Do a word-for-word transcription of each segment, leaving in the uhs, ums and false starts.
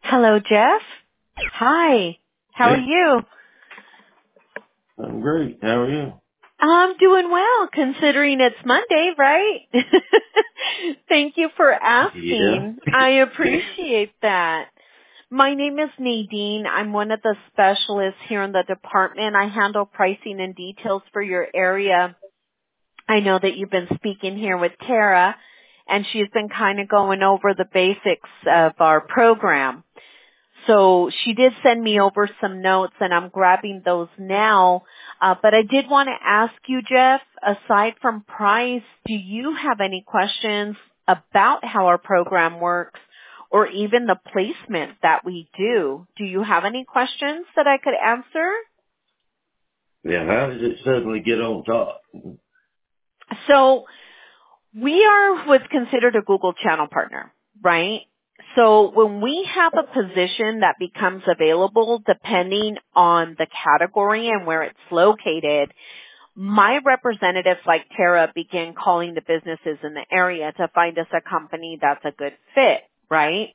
Hello, Jeff. Hi. How are Hey, you? I'm great. How are you? I'm doing well, considering it's Monday, right? Thank you for Yeah. asking. I appreciate that. My name is Nadine. I'm one of the specialists here in the department. I handle pricing and details for your area. I know that you've been speaking here with Tara, and she's been kind of going over the basics of our program. So she did send me over some notes, and I'm grabbing those now. Uh, but I did want to ask you, Jeff, aside from price, do you have any questions about how our program works or even the placement that we do? Do you have any questions that I could answer? Yeah, how did it suddenly get on top? So we are what's considered a Google channel partner, right? So when we have a position that becomes available depending on the category and where it's located, my representatives like Tara begin calling the businesses in the area to find us a company that's a good fit, right?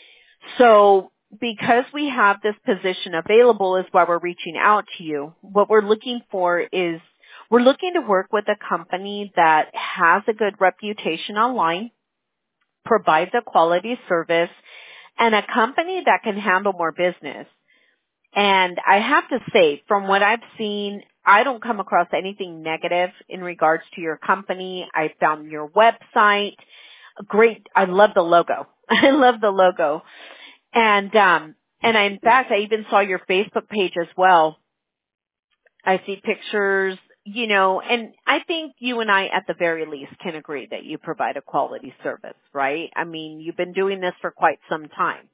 So because we have this position available is why we're reaching out to you. What we're looking for is we're looking to work with a company that has a good reputation online, provides a quality service, and a company that can handle more business. And I have to say, from what I've seen, I don't come across anything negative in regards to your company. I found your website great. I love the logo. I love the logo. And um and I, in fact, I even saw your Facebook page as well. I see pictures, you know, and I think you and I at the very least can agree that you provide a quality service, right? I mean, you've been doing this for quite some time.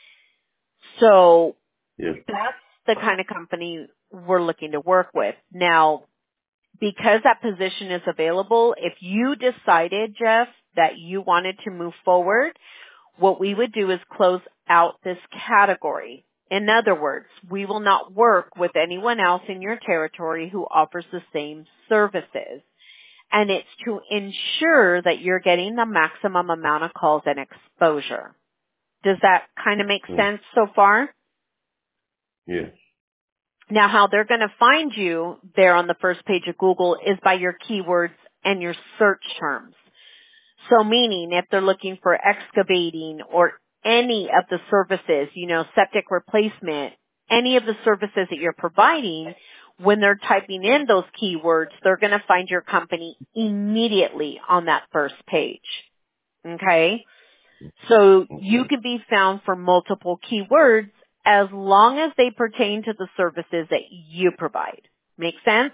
So Yeah. that's the kind of company we're looking to work with. Now, because that position is available, if you decided, Jeff, that you wanted to move forward, what we would do is close out this category. In other words, we will not work with anyone else in your territory who offers the same services. And it's to ensure that you're getting the maximum amount of calls and exposure. Does that kind of make Mm. sense so far? Yeah. Now, how they're going to find you there on the first page of Google is by your keywords and your search terms. So meaning if they're looking for excavating or any of the services, you know, septic replacement, any of the services that you're providing, when they're typing in those keywords, they're going to find your company immediately on that first page. Okay? So you Okay. can be found for multiple keywords as long as they pertain to the services that you provide. Make sense?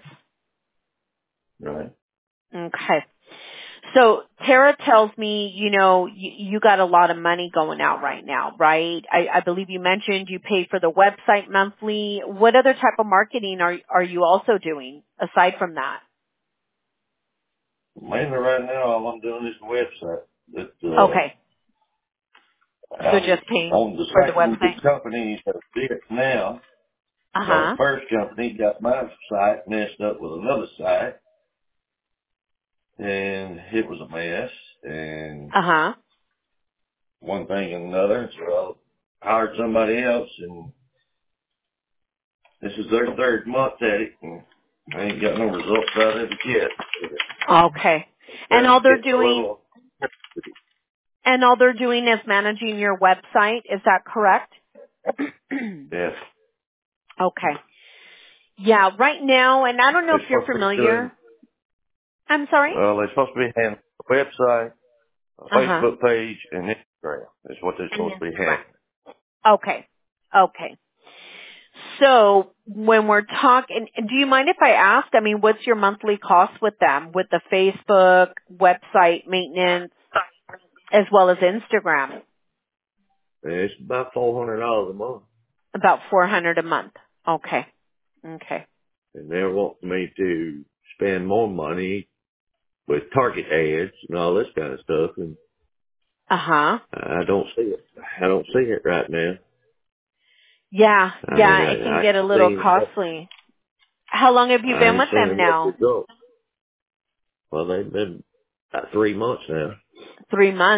Right. Okay. So Tara tells me, you know, you, you got a lot of money going out right now, right? I, I believe you mentioned you pay for the website monthly. What other type of marketing are are you also doing aside from that? Mainly right now, all I'm doing is the website. But, Okay. uh, So I'm just paying on the for the second website? company that did it now. My Uh-huh. first company got my site messed up with another site, and it was a mess, and Uh-huh. one thing and another, so I hired somebody else, and this is their third month at it, and I ain't got no results out of it yet. Okay. And That's all they're getting a doing little, and all they're doing is managing your website, is that correct? yes. Okay. Yeah, right now, and I don't know if They're you're supposed to be doing, familiar. I'm sorry? well, they're supposed to be handling a website, a Uh-huh. Facebook page, and Instagram is what they're And supposed to be Instagram. handling. Okay. Okay. So when we're talking, do you mind if I ask, I mean, what's your monthly cost with them, with the Facebook, website maintenance, as well as Instagram? And it's about four hundred dollars a month. About four hundred a month. Okay. Okay. And they want me to spend more money with target ads and all this kind of stuff, and Uh-huh. I don't see it. I don't see it right now. Yeah, I mean, yeah, I, it can I get ain't a little seen, costly. How long have you I been ain't with them seen much now? result. Well, they've been about three months now. Three months.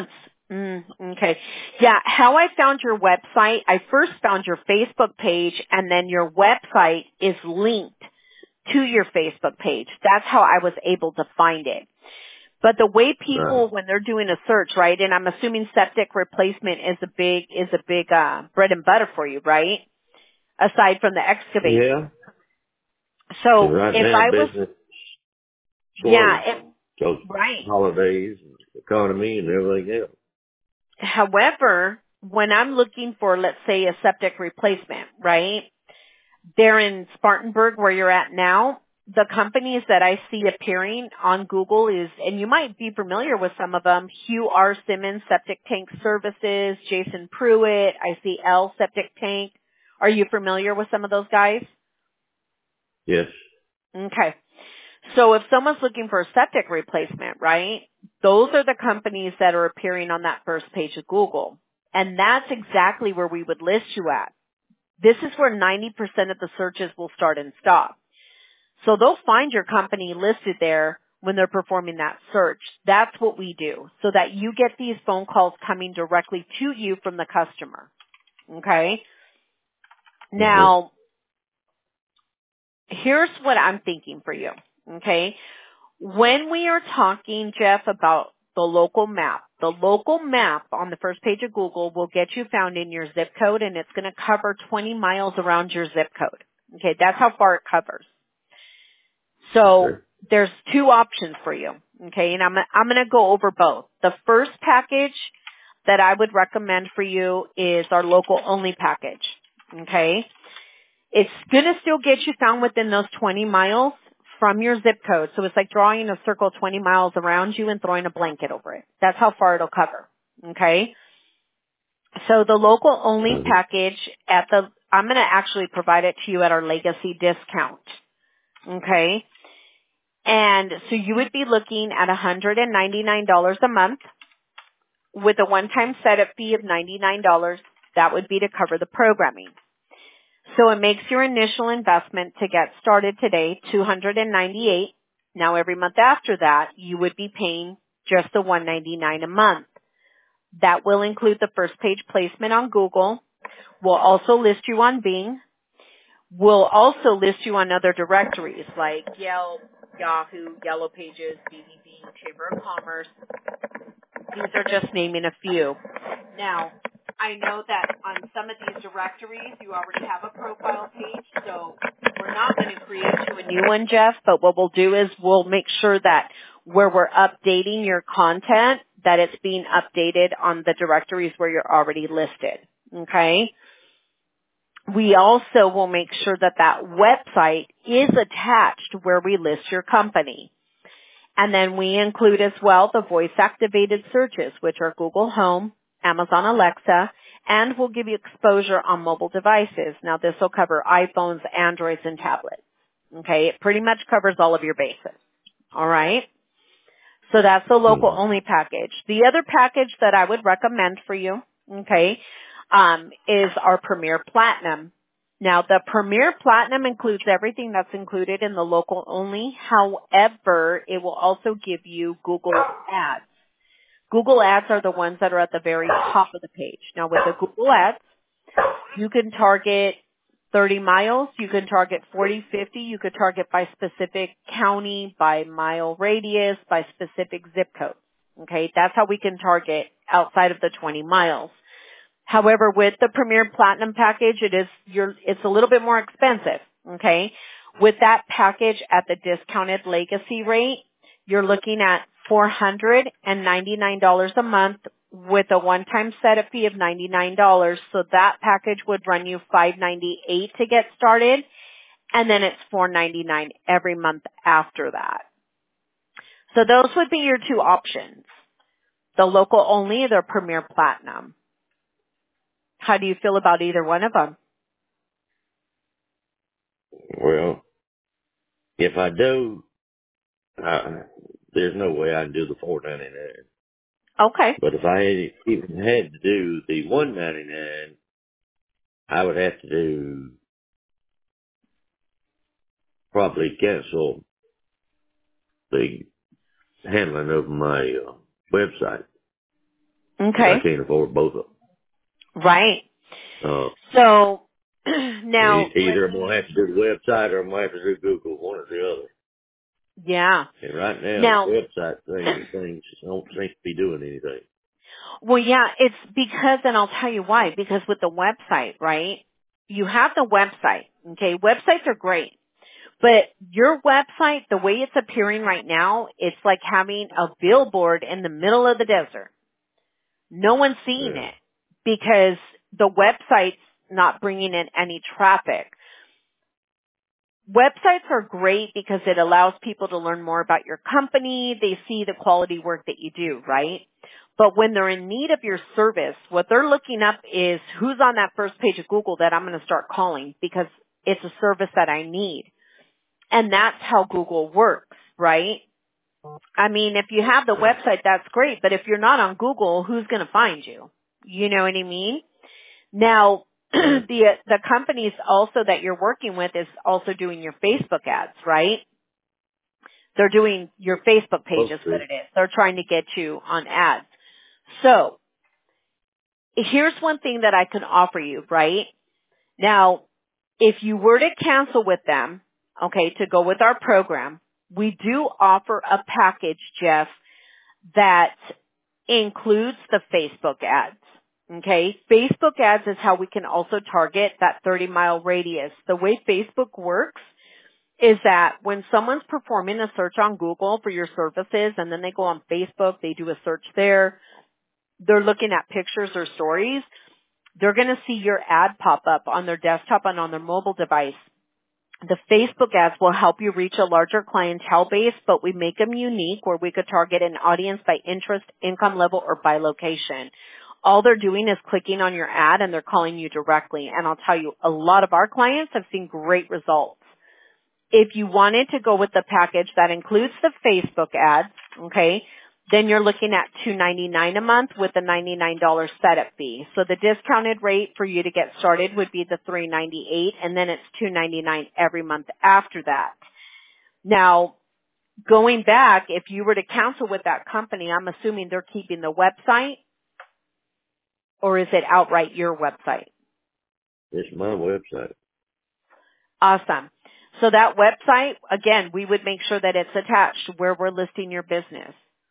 Mm, okay. Yeah, how I found your website, I first found your Facebook page and then your website is linked to your Facebook page. That's how I was able to find it. But the way Right. people, when they're doing a search, right, and I'm assuming septic replacement is a big, is a big, uh, bread and butter for you, right? Aside from the excavating. Yeah. And So right if now, I was, business yeah, slow if, because right. holidays, and economy, and everything else. However, when I'm looking for, let's say, a septic replacement, right? There in Spartanburg where you're at now, the companies that I see appearing on Google is, and you might be familiar with some of them, Hugh R. Simmons Septic Tank Services, Jason Pruitt, I see L Septic Tank. Are you familiar with some of those guys? Yes. Okay. So if someone's looking for a septic replacement, right, those are the companies that are appearing on that first page of Google. And that's exactly where we would list you at. This is where ninety percent of the searches will start and stop. So they'll find your company listed there when they're performing that search. That's what we do so that you get these phone calls coming directly to you from the customer. Okay? Mm-hmm. Now, here's what I'm thinking for you. Okay? When we are talking, Jeff, about the local map, the local map on the first page of Google will get you found in your zip code and it's going to cover twenty miles around your zip code. Okay? That's how far it covers. So Okay. there's two options for you, okay? And I'm I'm going to go over both. The first package that I would recommend for you is our local only package, okay? It's going to still get you found within those twenty miles from your zip code. So it's like drawing a circle twenty miles around you and throwing a blanket over it. That's how far it'll cover, okay? So the local only Mm-hmm. package at the I'm going to actually provide it to you at our legacy discount, okay? And so you would be looking at one hundred ninety-nine dollars a month with a one-time setup fee of ninety-nine dollars. That would be to cover the programming. So it makes your initial investment to get started today two hundred ninety-eight dollars. Now every month after that, you would be paying just the one hundred ninety-nine dollars a month. That will include the first page placement on Google. We'll also list you on Bing. We'll also list you on other directories like Yelp, Yahoo, Yellow Pages, B B B, Chamber of Commerce. These are just naming a few. Now, I know that on some of these directories you already have a profile page, so we're not going to create you a new one, Jeff, but what we'll do is we'll make sure that where we're updating your content, that it's being updated on the directories where you're already listed. Okay? We also will make sure that that website is attached where we list your company. And then we include as well the voice-activated searches, which are Google Home, Amazon Alexa, and we'll give you exposure on mobile devices. Now this will cover iPhones, Androids, and tablets. Okay? It pretty much covers all of your bases. All right? So that's the local Mm-hmm. only package. The other package that I would recommend for you, okay, um, is our Premier Platinum. Now the Premier Platinum includes everything that's included in the local only. However, it will also give you Google Ads. Google Ads are the ones that are at the very top of the page. Now with the Google Ads, you can target thirty miles, you can target forty, fifty, you could target by specific county, by mile radius, by specific zip code. Okay, that's how we can target outside of the twenty miles. However, with the Premier Platinum package, it is you're, it's a little bit more expensive. Okay, with that package at the discounted legacy rate, you're looking at four hundred ninety-nine dollars a month with a one-time setup fee of ninety-nine dollars. So that package would run you five hundred ninety-eight dollars to get started, and then it's four hundred ninety-nine dollars every month after that. So those would be your two options: the local only, or the Premier Platinum. How do you feel about either one of them? Well, if I do, I, there's no way I can do the four ninety-nine. Okay. But if I had, even had to do the one ninety-nine, I would have to do probably cancel the handling of my uh, website. Okay. I can't afford both of them. Right. Uh, so now, either I'm going to have to do the website or I'm going to have to do Google, one or the other. yeah. And right now, Now, the website thing, things don't seem to be doing anything. well, yeah, it's because, and I'll tell you why, because with the website, right, you have the website, okay, websites are great, but your website, the way it's appearing right now, it's like having a billboard in the middle of the desert. No one's seeing Yeah. it because the website's not bringing in any traffic. Websites are great because it allows people to learn more about your company. They see the quality work that you do, right? But when they're in need of your service, what they're looking up is who's on that first page of Google that I'm going to start calling because it's a service that I need. And that's how Google works, right? I mean, if you have the website, that's great. But if you're not on Google, who's going to find you? You know what I mean? Now, the the companies also that you're working with is also doing your Facebook ads, right? They're doing your Facebook page is what it is. They're trying to get you on ads. So, here's one thing that I can offer you, right? Now, if you were to cancel with them, okay, to go with our program, we do offer a package, Jeff, that includes the Facebook ads. Okay, Facebook ads is how we can also target that thirty mile radius. The way Facebook works is that when someone's performing a search on Google for your services and then they go on Facebook, they do a search there, they're looking at pictures or stories, they're going to see your ad pop up on their desktop and on their mobile device. The Facebook ads will help you reach a larger clientele base, but we make them unique where we could target an audience by interest, income level, or by location. All they're doing is clicking on your ad and they're calling you directly. And I'll tell you, a lot of our clients have seen great results. If you wanted to go with the package that includes the Facebook ads, okay, then you're looking at two ninety-nine a month with a ninety-nine dollars setup fee. So the discounted rate for you to get started would be the three ninety-eight, and then it's two ninety-nine every month after that. Now, going back, if you were to cancel with that company, I'm assuming they're keeping the website, or is it outright your website? It's my website. Awesome. So that website, again, we would make sure that it's attached where we're listing your business.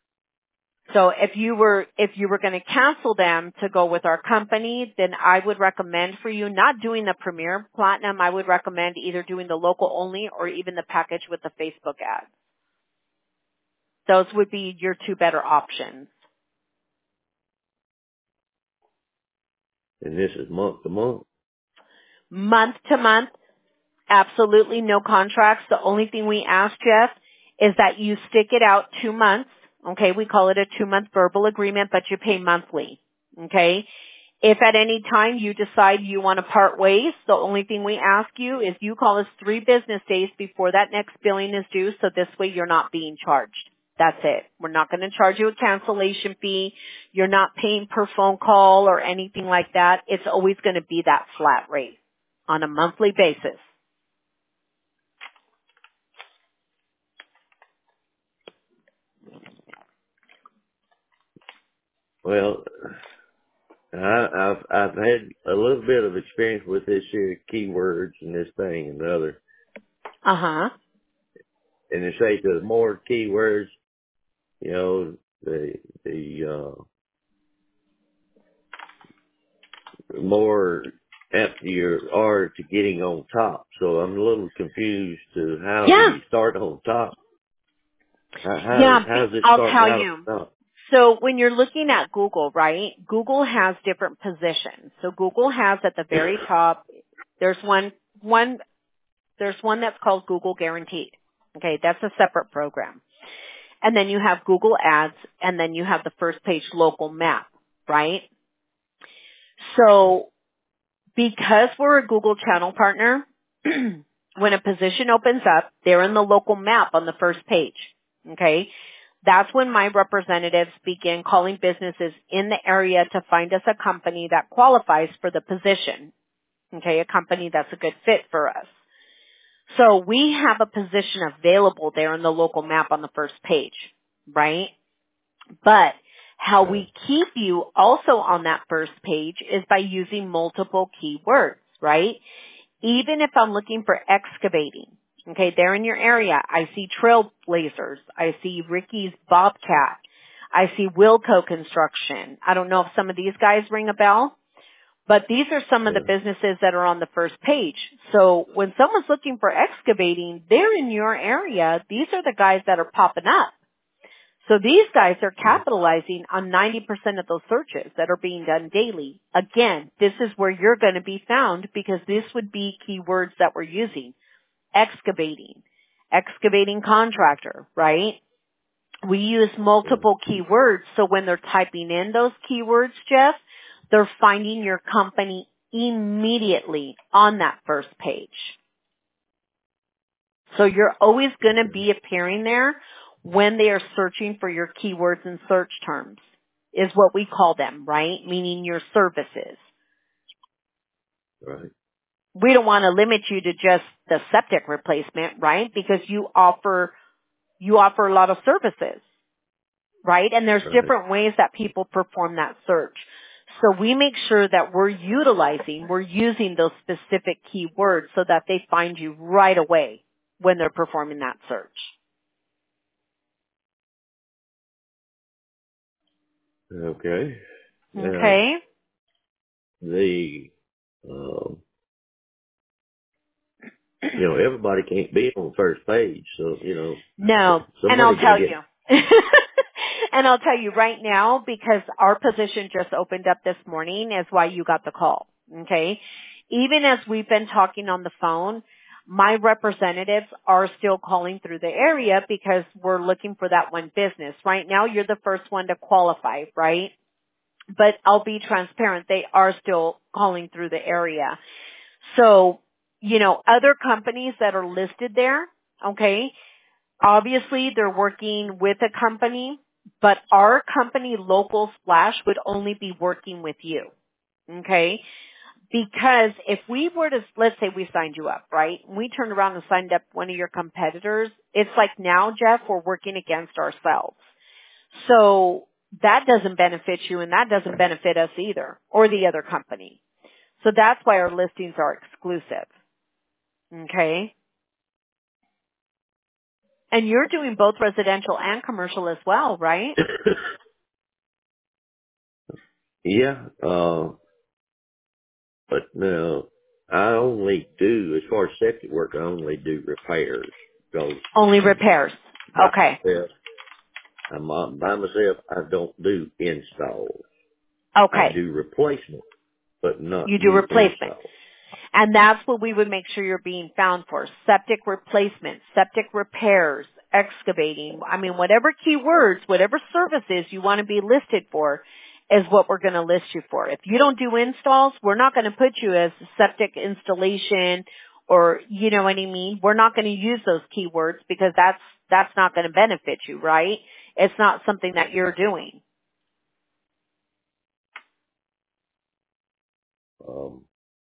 So if you were, if you were going to cancel them to go with our company, then I would recommend for you not doing the Premier Platinum. I would recommend either doing the local only or even the package with the Facebook ads. Those would be your two better options. And this is month to month? Month to month, absolutely no contracts. The only thing we ask, Jeff, is that you stick it out two months. Okay, we call it a two-month verbal agreement, but you pay monthly. Okay? If at any time you decide you want to part ways, the only thing we ask you is you call us three business days before that next billing is due, so this way you're not being charged. That's it. We're not going to charge you a cancellation fee. You're not paying per phone call or anything like that. It's always going to be that flat rate on a monthly basis. Well, I, I've I've had a little bit of experience with this here keywords and this thing and the other. Uh huh. And they say the more keywords, you know, the the uh, more after you are to getting on top. So I'm a little confused to how do Yeah. you start on top? How how, Yeah, how does it I'll start tell out you. on top? So when you're looking at Google, right, Google has different positions. So Google has at the very top, there's one, one, there's one that's called Google Guaranteed. Okay, that's a separate program. And then you have Google Ads, and then you have the first page local map, right? So because we're a Google channel partner, when a position opens up, they're in the local map on the first page. Okay? That's when my representatives begin calling businesses in the area to find us a company that qualifies for the position. Okay? A company that's a good fit for us. So we have a position available there in the local map on the first page, right? But How we keep you also on that first page is by using multiple keywords, right? Even if I'm looking for excavating, okay, they're in your area. I see Trailblazers. I see Ricky's Bobcat. I see Wilco Construction. I don't know if some of these guys ring a bell, but these are some of the businesses that are on the first page. So when someone's looking for excavating, they're in your area. These are the guys that are popping up. So these guys are capitalizing on ninety percent of those searches that are being done daily. Again, this is where you're going to be found because this would be keywords that we're using. Excavating, excavating contractor, right? We use multiple keywords, so when they're typing in those keywords, Jeff, they're finding your company immediately on that first page. So you're always going to be appearing there when they are searching for your keywords and search terms, is what we call them, right? Meaning your services. Right. We don't want to limit you to just the septic replacement, right? Because you offer, you offer a lot of services, right? And there's Right. different ways that people perform that search. So we make sure that we're utilizing, we're using those specific keywords so that they find you right away when they're performing that search. Okay. Okay. Now, the, um, you know, everybody can't be on the first page, so, you know. No, and I'll tell you. And I'll tell you right now, because our position just opened up this morning, is why you got the call. Okay? Even as we've been talking on the phone, my representatives are still calling through the area because we're looking for that one business. Right now, you're the first one to qualify, right? But I'll be transparent. They are still calling through the area. So, you know, other companies that are listed there, okay, obviously they're working with a company, but our company, Local Splash, would only be working with you, okay? Because if we were to, let's say we signed you up, right? We turned around and signed up one of your competitors. It's like now, Jeff, we're working against ourselves. So that doesn't benefit you and that doesn't benefit us either, or the other company. So that's why our listings are exclusive. Okay? And you're doing both residential and commercial as well, right? Yeah, uh, but no, I only do, as far as septic work, I only do repairs. Because Only repairs. by Okay. myself, I'm not- by myself, I don't do installs. I Okay. do replacement, but not You do do replacement. installs. And that's what we would make sure you're being found for. Septic replacement, septic repairs, excavating. I mean, whatever keywords, whatever services you want to be listed for is what we're going to list you for. If you don't do installs, we're not going to put you as septic installation or, you know what I mean? We're not going to use those keywords because that's, that's not going to benefit you, right? It's not something that you're doing. Um,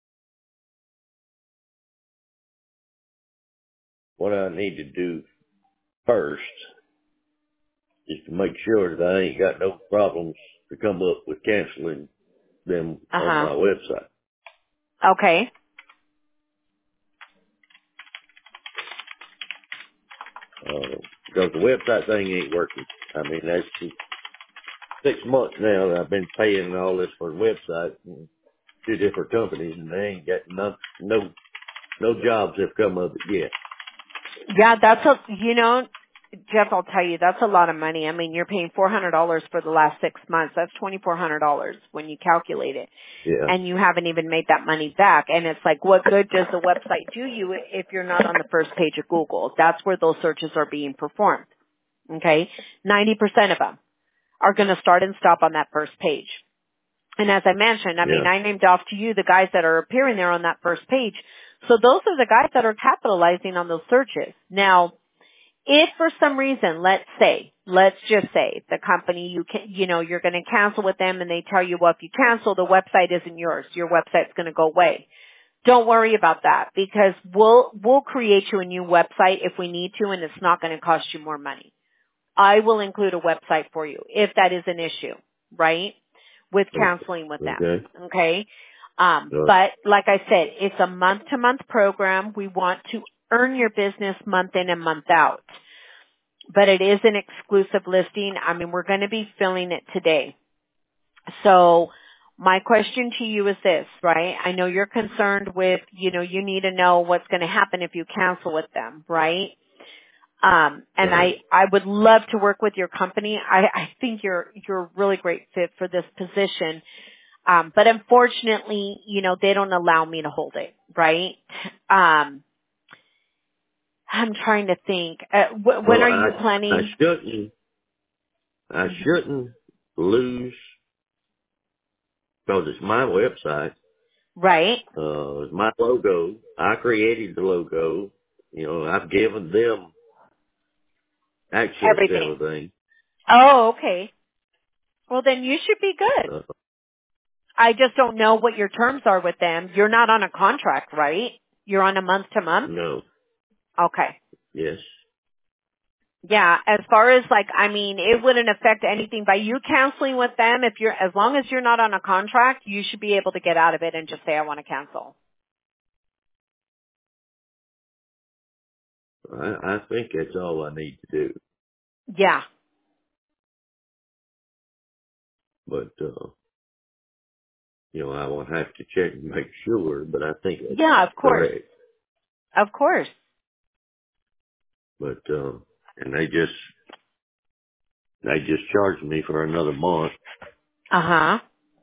what I need to do first is to make sure that I ain't got no problems to come up with canceling them on Uh-huh. my website. Okay. Uh, because the website thing ain't working. I mean, that's six months now that I've been paying all this for the website and two different companies, and they ain't got no, no, no jobs have come of it yet. Yeah, that's a, you know, Jeff, I'll tell you, that's a lot of money. I mean, you're paying four hundred dollars for the last six months. That's twenty-four hundred dollars when you calculate it. Yeah. And you haven't even made that money back. And it's like, what good does the website do you if you're not on the first page of Google? That's where those searches are being performed. Okay? ninety percent of them are going to start and stop on that first page. And as I mentioned, I mean, Yeah. I named off to you the guys that are appearing there on that first page. So those are the guys that are capitalizing on those searches. Now, if for some reason, let's say, let's just say the company you can, you know, you're going to cancel with them and they tell you, well, if you cancel, the website isn't yours. Your website's going to go away. Don't worry about that because we'll, we'll create you a new website if we need to and it's not going to cost you more money. I will include a website for you if that is an issue, right? With counseling with them. Okay. Okay. Um, Uh, but like I said, it's a month to month program. We want to earn your business month in and month out. But it is an exclusive listing. I mean, we're going to be filling it today. So my question to you is this, right? I know you're concerned with, you know, you need to know what's going to happen if you cancel with them, right? Um, and right. I, I would love to work with your company. I, I think you're, you're a really great fit for this position. Um, but unfortunately, you know, they don't allow me to hold it, right? Um, I'm trying to think. Uh, wh- when Well, are I you I planning? shouldn't I shouldn't lose because it's my website. Right? Uh, it's my logo. I created the logo. You know, I've given them access to Everything. everything. Oh, okay. Well, then you should be good. Uh, I just don't know what your terms are with them. You're not on a contract, right? You're on a month to month? no. Okay. Yes. Yeah, as far as like, I mean, it wouldn't affect anything by you counseling with them. If you're, as long as you're not on a contract, you should be able to get out of it and just say, I want to cancel. I, I think that's all I need to do. Yeah. But, uh, you know, I will have to check and make sure, but I think that's Yeah, of course. correct. Of course. But, uh, and they just, they just charged me for another month. Uh-huh.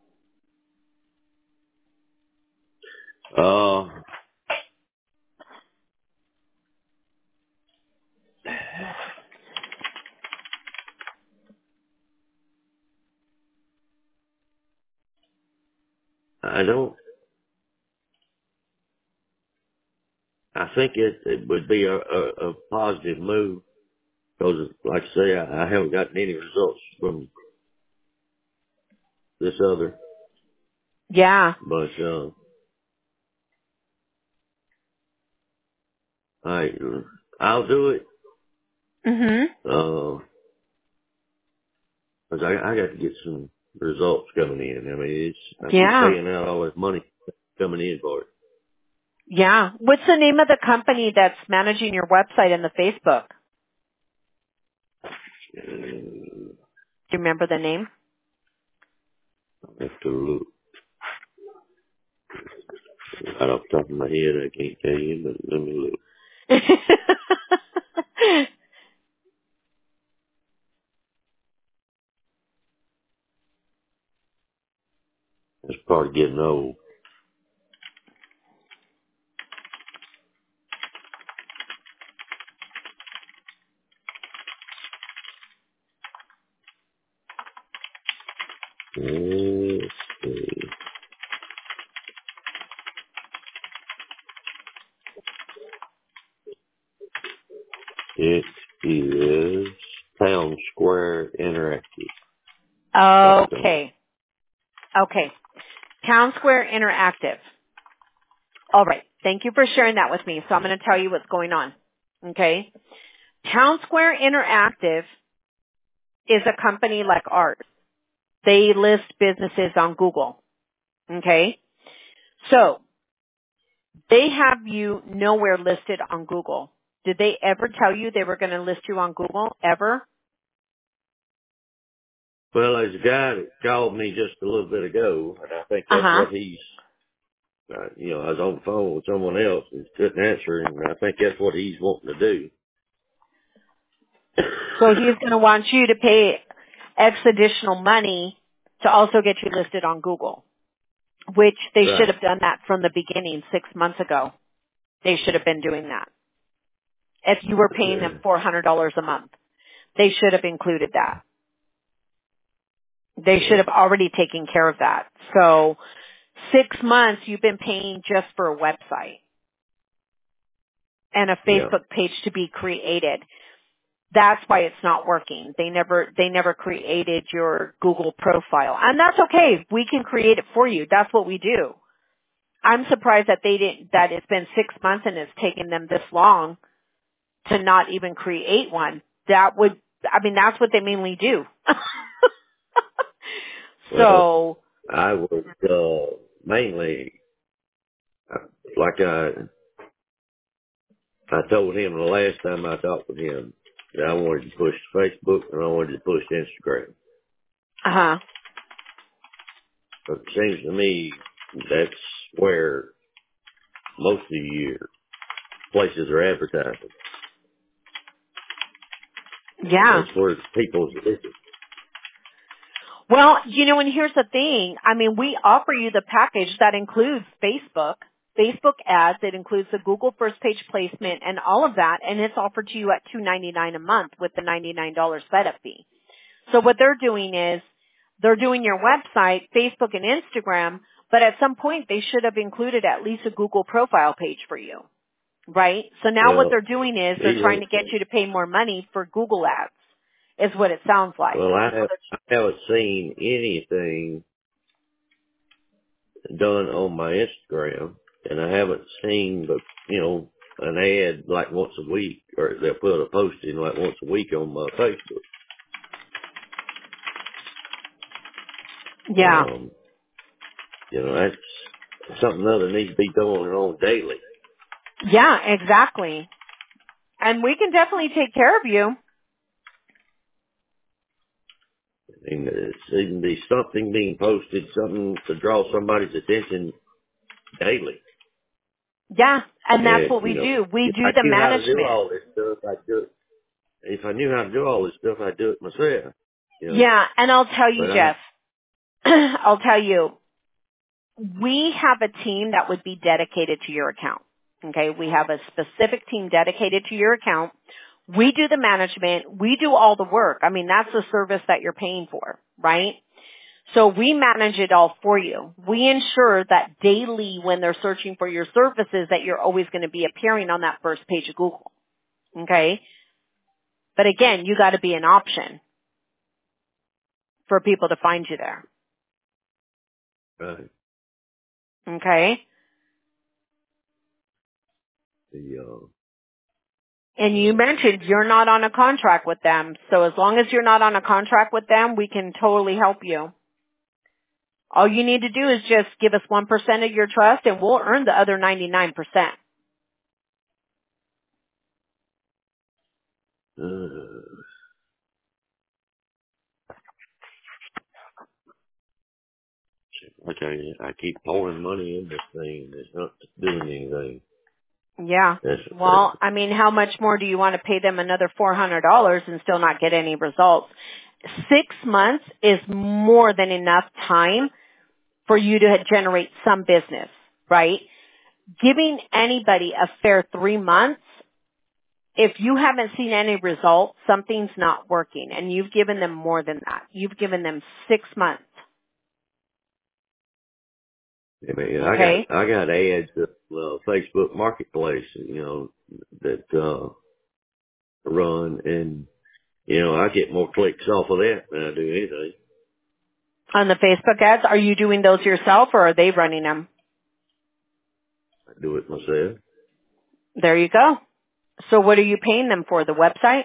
Uh, I don't, I think it, it would be a, a, a positive move because, like I say, I, I haven't gotten any results from this other, Yeah. but, uh, I, I'll do it. Mhm. Uh, cause I, I got to get some results coming in. I mean, it's, I keep Yeah. paying out all this money coming in for it. Yeah. What's the name of the company that's managing your website and the Facebook? Uh, Do you remember the name? I have to look. Right off the top of my head, I can't tell you, but let me look. It's part of getting old. Let's see. It is Town Square Interactive dot com. Okay. Okay. Town Square Interactive. All right. Thank you for sharing that with me. So I'm going to tell you what's going on. Okay. Town Square Interactive is a company like ours. They list businesses on Google. Okay. So they have you nowhere listed on Google. Did they ever tell you they were going to list you on Google? Ever? Well, there's a guy that called me just a little bit ago, and I think Uh that's huh. what he's, uh, you know, I was on the phone with someone else and couldn't answer him, and I think that's what he's wanting to do. So he's going to want you to pay X additional money to also get you listed on Google, which they should Right. have done that from the beginning six months ago. They should have been doing that. If you were paying them four hundred dollars a month, they should have included that. They should Yeah. have already taken care of that. So six months you've been paying just for a website and a Yeah. Facebook page to be created. That's why it's not working. They never, they never created your Google profile. And that's okay. We can create it for you. That's what we do. I'm surprised that they didn't, that it's been six months and it's taken them this long to not even create one. That would I mean, that's what they mainly do. Well, So, I was uh, mainly, like I, I told him the last time I talked with him that I wanted to push Facebook and I wanted to push Instagram. uh-huh. But it seems to me that's where most of your places are advertising. Yeah. That's where people's listen. Well, you know, and here's the thing. I mean, we offer you the package that includes Facebook, Facebook ads. It includes the Google first page placement and all of that, and it's offered to you at two ninety-nine a month with the ninety-nine dollars setup fee. So what they're doing is they're doing your website, Facebook and Instagram, but at some point they should have included at least a Google profile page for you, right? So now what Well, they're doing is they're trying even, to get you to pay more money for Google ads, is what it sounds like. well, I, have, I haven't seen anything done on my Instagram, and I haven't seen, but you know, an ad like once a week, or they'll put a posting like once a week on my Facebook. Yeah. Um, you know, that's something that needs to be going on daily. Yeah, exactly. And we can definitely take care of you. I mean, it's even be something being posted, something to draw somebody's attention daily. Yeah, and that's And, what we you know, do. We if do I the knew how to do management. all this stuff, I'd do it. If I knew how to do all this stuff, I'd do it myself. You know, Yeah, and I'll tell you, but I, Jeff, I'll tell you, we have a team that would be dedicated to your account. Okay, we have a specific team dedicated to your account. We do the management. We do all the work. I mean, that's the service that you're paying for, right? So we manage it all for you. We ensure that daily when they're searching for your services that you're always going to be appearing on that first page of Google. Okay? But again, you got to be an option for people to find you there. right, Okay? the, uh, And you mentioned you're not on a contract with them. So as long as you're not on a contract with them, we can totally help you. All you need to do is just give us one percent of your trust and we'll earn the other ninety-nine percent. uh, okay, I keep pouring money in this thing. It's not doing anything. Yeah. That's, that's, Well, I mean, how much more do you want to pay them another four hundred dollars and still not get any results? Six months is more than enough time for you to generate some business, right? Giving anybody a fair three months, if you haven't seen any results, something's not working. And you've given them more than that. You've given them six months. I mean, I got, Okay? I got ads at uh, Facebook Marketplace, you know, that, uh, run, and, you know, I get more clicks off of that than I do anything. On the Facebook ads, are you doing those yourself or are they running them? I do it myself. There you go. So what are you paying them for? The website?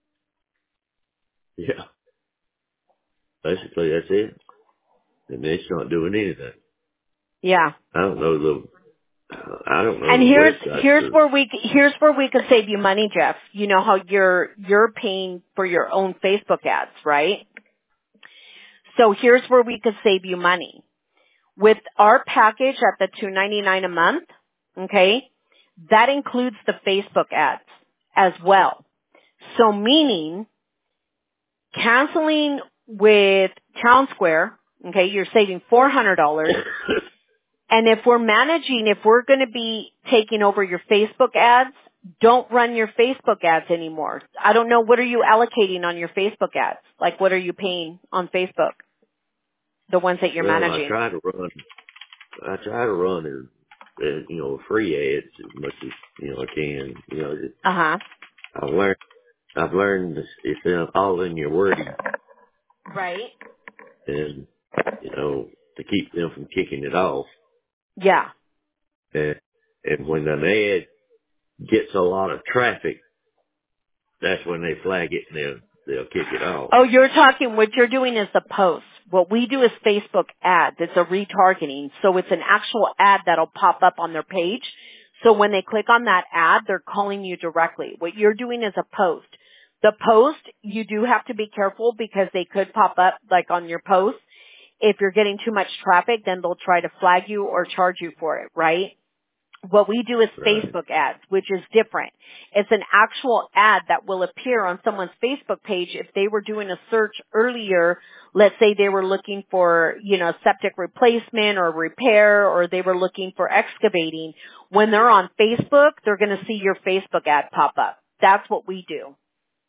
Yeah. Basically, that's it. And it's not doing anything. Yeah. I don't know the, I don't know And the here's websites here's are, where we here's where we could save you money, Jeff. You know how you're you're paying for your own Facebook ads, right? So here's where we could save you money. With our package at the two ninety-nine a month, okay? That includes the Facebook ads as well. So meaning canceling with Town Square, okay, you're saving four hundred dollars. And if we're managing, if we're going to be taking over your Facebook ads, don't run your Facebook ads anymore. I don't know, what are you allocating on your Facebook ads? Like, what are you paying on Facebook? The ones that you're well, I managing. try to run, I try to run, uh, uh, you know, free ads as much as, you know, I can. You know, just, Uh-huh. I've learned, I've learned this, it's in, all in your wording, Right. and, you know, to keep them from kicking it off. Yeah. And, and when an ad gets a lot of traffic, that's when they flag it now. they'll kick it off. Oh, you're talking, what you're doing is the post. What we do is Facebook ads. It's a retargeting. So it's an actual ad that'll pop up on their page. So when they click on that ad, they're calling you directly. What you're doing is a post. The post, you do have to be careful because they could pop up like on your post. If you're getting too much traffic, then they'll try to flag you or charge you for it, right? What we do is Right. Facebook ads, which is different. It's an actual ad that will appear on someone's Facebook page if they were doing a search earlier. Let's say they were looking for, you know, septic replacement or repair, or they were looking for excavating. When they're on Facebook, they're going to see your Facebook ad pop up. That's what we do.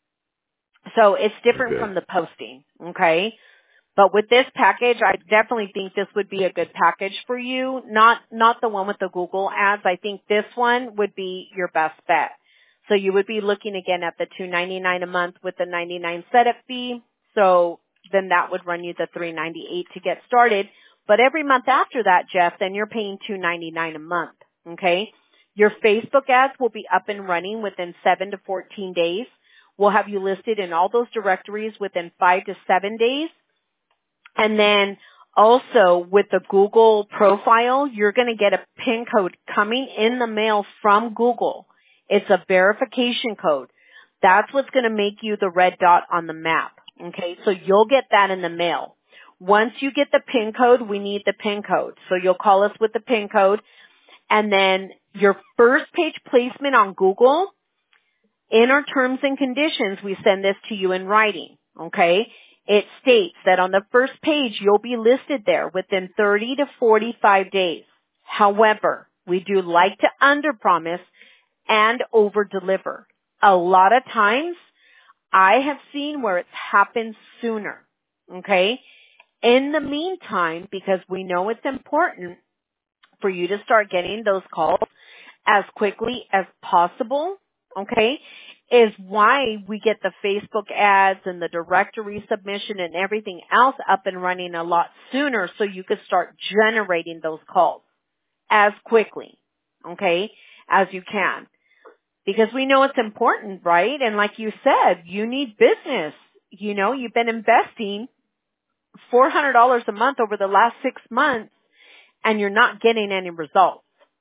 So it's different Okay. from the posting, okay? But with this package, I definitely think this would be a good package for you. Not, not the one with the Google ads. I think this one would be your best bet. So you would be looking again at the two ninety-nine a month with the ninety-nine setup fee. So then that would run you the three ninety-eight to get started. But every month after that, Jeff, then you're paying two ninety-nine a month. Okay? Your Facebook ads will be up and running within seven to fourteen days. We'll have you listed in all those directories within five to seven days. And then also with the Google profile, you're going to get a PIN code coming in the mail from Google. It's a verification code. That's what's going to make you the red dot on the map. Okay, so you'll get that in the mail. Once you get the PIN code, we need the PIN code. So you'll call us with the PIN code. And then your first page placement on Google, in our terms and conditions, we send this to you in writing. Okay? It states that on the first page, you'll be listed there within thirty to forty-five days. However, we do like to underpromise and overdeliver. A lot of times, I have seen where it's happened sooner. Okay? In the meantime, because we know it's important for you to start getting those calls as quickly as possible, okay, is why we get the Facebook ads and the directory submission and everything else up and running a lot sooner so you could start generating those calls as quickly, okay, as you can. Because we know it's important, right? And like you said, you need business. You know, you've been investing four hundred dollars a month over the last six months and you're not getting any results.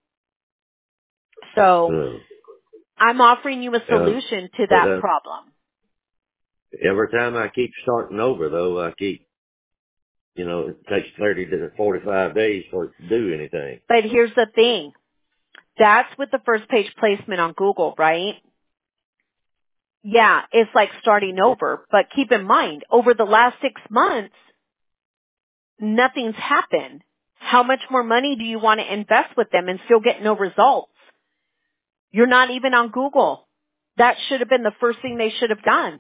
So Uh, I'm offering you a yeah. solution to But that uh, problem. every time I keep starting over, though, I keep, you know, it takes thirty to forty-five days for it to do anything. But here's the thing. That's with the first page placement on Google, right? Yeah, it's like starting over. But keep in mind, over the last six months, nothing's happened. How much more money do you want to invest with them and still get no results? You're not even on Google. That should have been the first thing they should have done.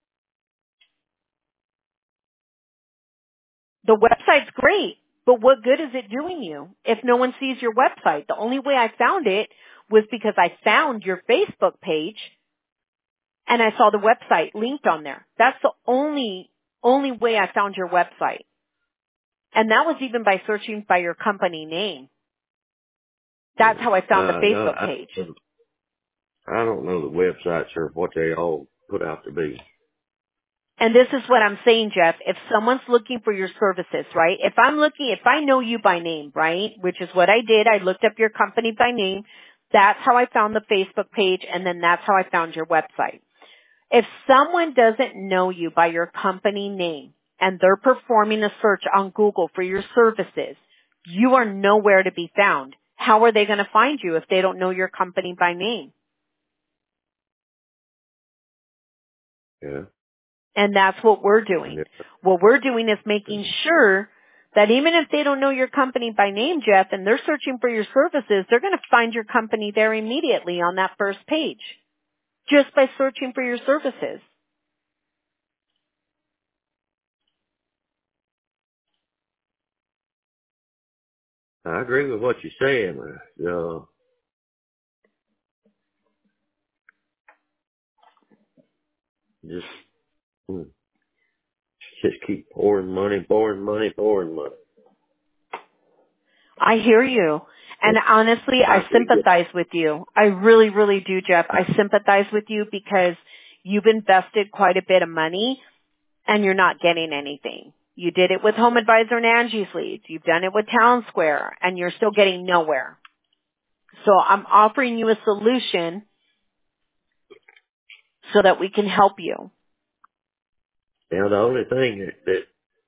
The website's great, but what good is it doing you if no one sees your website? The only way I found it was because I found your Facebook page and I saw the website linked on there. That's the only, only way I found your website. And that was even by searching by your company name. That's how I found the Uh, no, Facebook I, page. I don't know the websites or what they all put out to be. And this is what I'm saying, Jeff. If someone's looking for your services, right? If I'm looking, if I know you by name, right? Which is what I did. I looked up your company by name. That's how I found the Facebook page, and then that's how I found your website. If someone doesn't know you by your company name and they're performing a search on Google for your services, you are nowhere to be found. How are they going to find you if they don't know your company by name? Yeah. And that's what we're And doing. it, What we're doing is making sure that even if they don't know your company by name, Jeff, and they're searching for your services, they're going to find your company there immediately on that first page just by searching for your services. I agree with what you're saying. Uh, just, hmm, just keep pouring money, pouring money, pouring money. I hear you. And honestly, I I think it, sympathize with you. I really, really do, Jeff. I sympathize with you because you've invested quite a bit of money and you're not getting anything. You did it with Home Advisor and Angie's Leads. You've done it with Town Square and you're still getting nowhere. So I'm offering you a solution so that we can help you. Now, the only thing that, that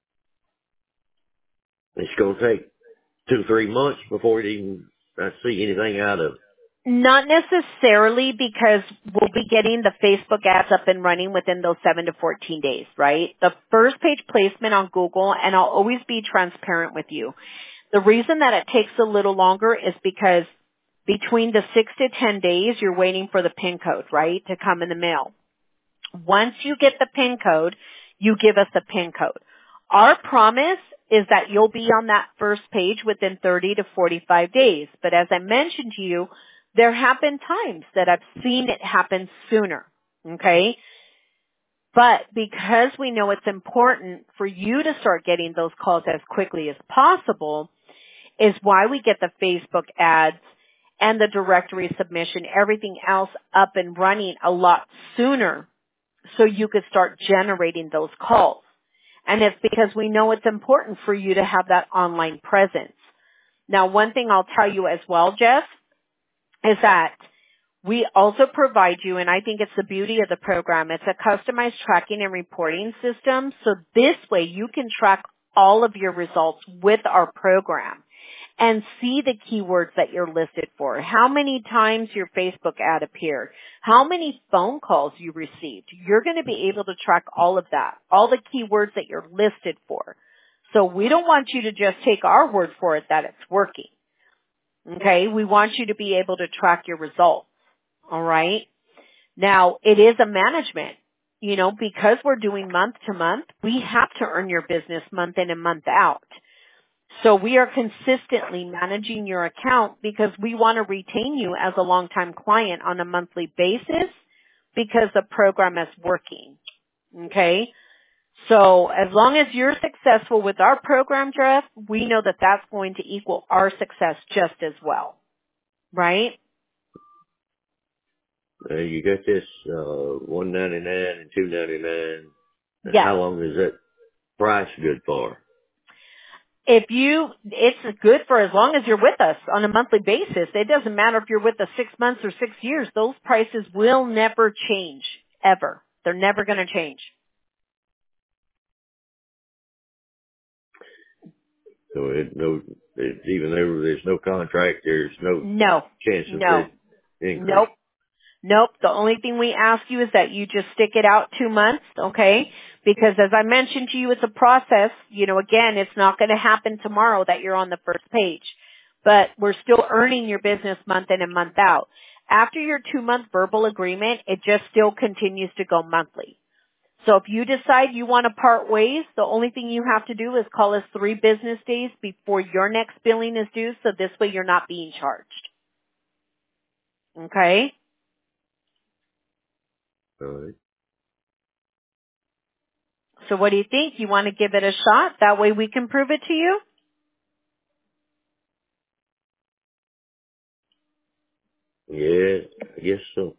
it's going to take two, three months before it even I see anything out of it. Not necessarily, because we'll be getting the Facebook ads up and running within those seven to fourteen days, right? The first page placement on Google, and I'll always be transparent with you. The reason that it takes a little longer is because between the six to ten days, you're waiting for the PIN code, right, to come in the mail. Once you get the PIN code, you give us the PIN code. Our promise is that you'll be on that first page within thirty to forty-five days. But as I mentioned to you, there have been times that I've seen it happen sooner, okay? But because we know it's important for you to start getting those calls as quickly as possible is why we get the Facebook ads and the directory submission, everything else up and running a lot sooner so you could start generating those calls. And it's because we know it's important for you to have that online presence. Now, one thing I'll tell you as well, Jeff, is that we also provide you, and I think it's the beauty of the program, it's a customized tracking and reporting system. So this way you can track all of your results with our program and see the keywords that you're listed for, how many times your Facebook ad appeared, how many phone calls you received. You're going to be able to track all of that, all the keywords that you're listed for. So we don't want you to just take our word for it that it's working. Okay? We want you to be able to track your results. All right? Now, it is a management. You know, because we're doing month to month, we have to earn your business month in and month out. So we are consistently managing your account because we want to retain you as a longtime client on a monthly basis because the program is working. Okay? So as long as you're successful with our program, Jeff, we know that that's going to equal our success just as well. Right? Uh, you got this uh, one ninety-nine and two ninety-nine. Yes. How long is that price good for? If you, it's good for as long as you're with us on a monthly basis. It doesn't matter if you're with us six months or six years. Those prices will never change, ever. They're never going to change. So it, no, it, even though there's no contract, there's no No. chance of No. it increase. Nope. Nope. The only thing we ask you is that you just stick it out two months, okay? Because as I mentioned to you, it's a process. You know, again, it's not going to happen tomorrow that you're on the first page. But we're still earning your business month in and month out. After your two-month verbal agreement, it just still continues to go monthly. So if you decide you want to part ways, the only thing you have to do is call us three business days before your next billing is due, so this way you're not being charged. Okay? All right. So what do you think? You want to give it a shot? That way we can prove it to you? Yeah, I guess so.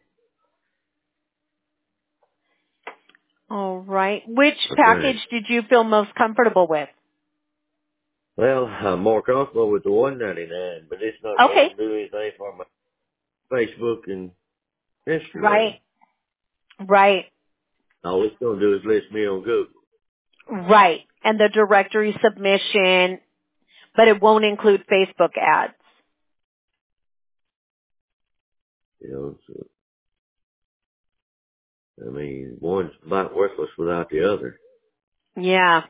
All right. Which Okay. package did you feel most comfortable with? Well, I'm more comfortable with the one ninety-nine, but it's not Okay. going to do anything for my Facebook and Instagram. Right. Right. All it's going to do is list me on Google. Right. And the directory submission, but it won't include Facebook ads. You know, so, I mean, one's about worthless without the other. Yeah.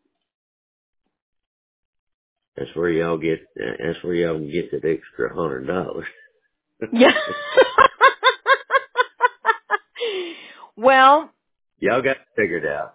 That's where y'all get. That's where y'all can get that extra hundred dollars. Yeah. Well, Y'all got it figured out.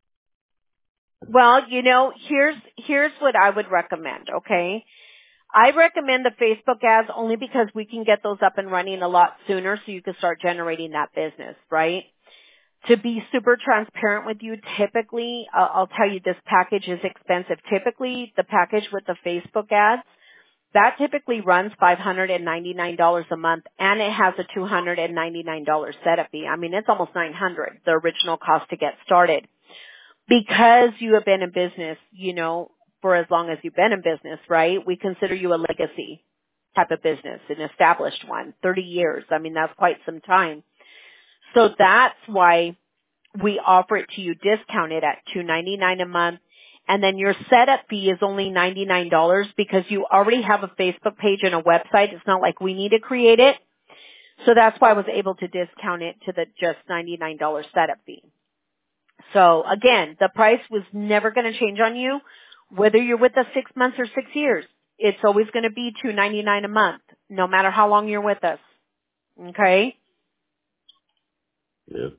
well, you know, here's here's what I would recommend, okay? I recommend the Facebook ads only because we can get those up and running a lot sooner so you can start generating that business, right? To be super transparent with you, typically, uh, I'll tell you this package is expensive. Typically, the package with the Facebook ads That typically runs five hundred ninety-nine dollars a month, and it has a two hundred ninety-nine dollars setup fee. I mean, it's almost nine hundred dollars, the original cost to get started. Because you have been in business, you know, for as long as you've been in business, right? We consider you a legacy type of business, an established one, thirty years. I mean, that's quite some time. So that's why we offer it to you discounted at two hundred ninety-nine dollars a month. And then your setup fee is only ninety-nine dollars because you already have a Facebook page and a website. It's not like we need to create it. So that's why I was able to discount it to the just ninety-nine dollars setup fee. So again, the price was never going to change on you, whether you're with us six months or six years. It's always going to be two hundred ninety-nine dollars a month, no matter how long you're with us. Okay? Yeah.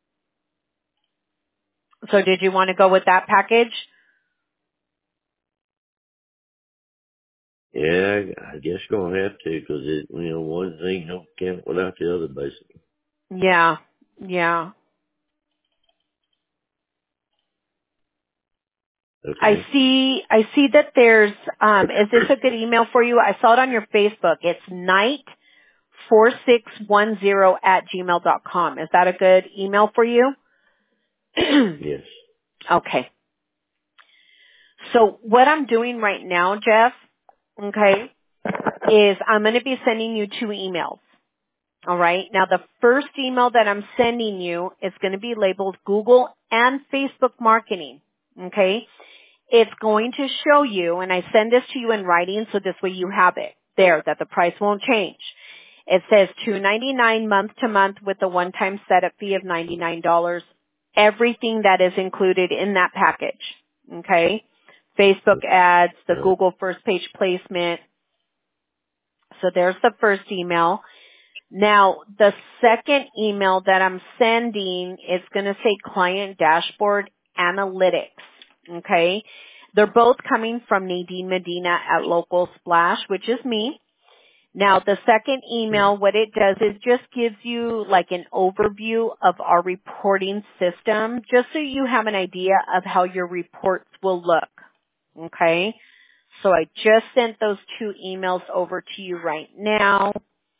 So did you want to go with that package? Yeah, I guess you're going to have to because it, you know, one thing don't count without the other, basically. Yeah. Yeah. I Okay. see, I see that there's, um, is this a good email for you? I saw it on your Facebook. It's night four six one zero at gmail dot com. Is that a good email for you? Yes. Okay. So what I'm doing right now, Jeff, okay, is I'm going to be sending you two emails. All right. Now the first email that I'm sending you is going to be labeled Google and Facebook marketing. Okay. It's going to show you, and I send this to you in writing so this way you have it there, that the price won't change. It says two hundred ninety-nine dollars month to month with a one-time setup fee of ninety-nine dollars. Everything that is included in that package. Okay. Facebook ads, the Uh, Google first page placement. So there's the first email. Now, the second email that I'm sending is going to say Client Dashboard Analytics. Okay? They're both coming from Nadine Medina at Local Splash, which is me. Now, the second email, what it does is just gives you like an overview of our reporting system, just so you have an idea of how your reports will look. Okay? So I just sent those two emails over to you right now.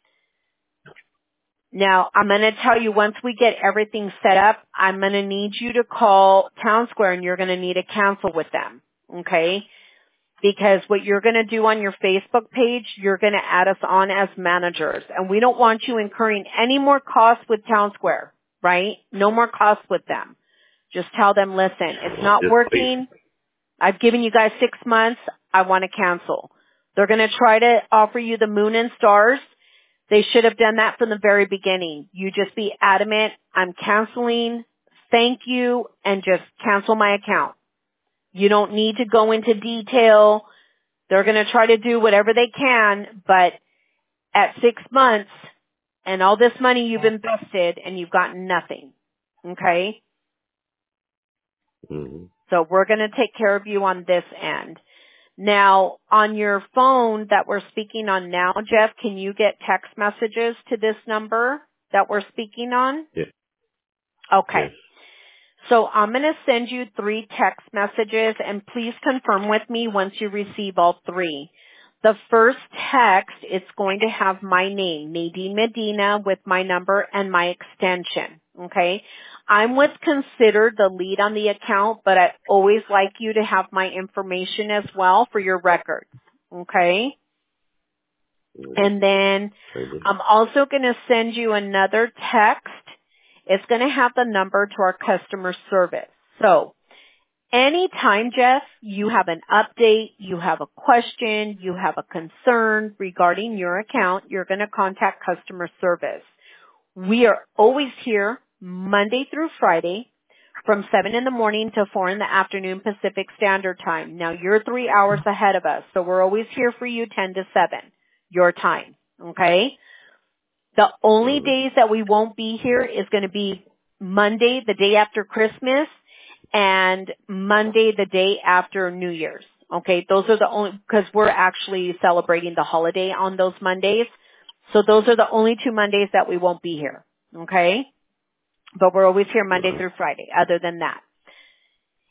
Now, I'm going to tell you, once we get everything set up, I'm going to need you to call Town Square and you're going to need to cancel with them. Okay? Because what you're going to do on your Facebook page, you're going to add us on as managers. And we don't want you incurring any more costs with Town Square, right? No more costs with them. Just tell them, listen, it's not just working. I've given you guys six months. I want to cancel. They're going to try to offer you the moon and stars. They should have done that from the very beginning. You just be adamant, I'm canceling, thank you, and just cancel my account. You don't need to go into detail. They're going to try to do whatever they can, but at six months and all this money you've invested and you've gotten nothing. Okay? Mm-hmm. So we're going to take care of you on this end. Now, on your phone that we're speaking on now, Jeff, can you get text messages to this number that we're speaking on? Yeah. Okay. Yes. So I'm going to send you three text messages, and please confirm with me once you receive all three. The first text, it's going to have my name, Nadine Medina, with my number and my extension. Okay? I'm what's considered the lead on the account, but I always like you to have my information as well for your records. Okay? Mm-hmm. And then I'm also going to send you another text. It's going to have the number to our customer service. So anytime, Jeff, you have an update, you have a question, you have a concern regarding your account, you're going to contact customer service. We are always here Monday through Friday from seven in the morning to four in the afternoon Pacific Standard Time. Now, you're three hours ahead of us, so we're always here for you ten to seven, your time, okay? The only days that we won't be here is going to be Monday, the day after Christmas, and Monday, the day after New Year's. Okay, those are the only, because we're actually celebrating the holiday on those Mondays. So those are the only two Mondays that we won't be here. Okay? But we're always here Monday through Friday, other than that.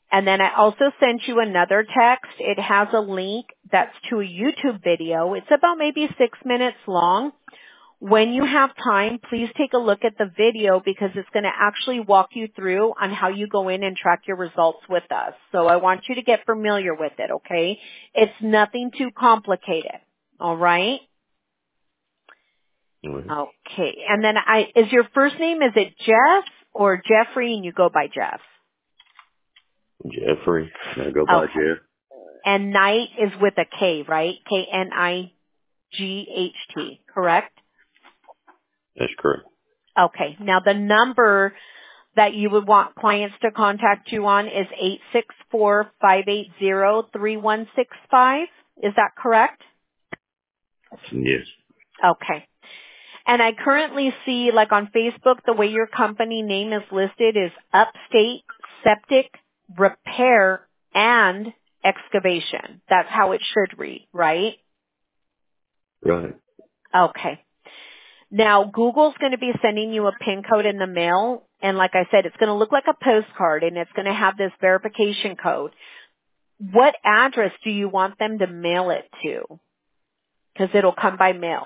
And then I also sent you another text. It has a link that's to a YouTube video. It's about maybe six minutes long. When you have time, please take a look at the video because it's going to actually walk you through on how you go in and track your results with us. So I want you to get familiar with it, okay? It's nothing too complicated, all right? Mm-hmm. Okay. And then I, is your first name, is it Jeff or Jeffrey and you go by Jeff? Jeffrey. I go by Okay. Jeff. And Knight is with a K, right? K N I G H T, correct? That's correct. Okay. Now the number that you would want clients to contact you on is eight six four, five eight zero, three one six five. Is that correct? Yes. Okay. And I currently see, like on Facebook, the way your company name is listed is Upstate Septic Repair and Excavation. That's how it should read, right? Right. Okay. Now, Google's going to be sending you a PIN code in the mail. And like I said, it's going to look like a postcard and it's going to have this verification code. What address do you want them to mail it to? Because it'll come by mail.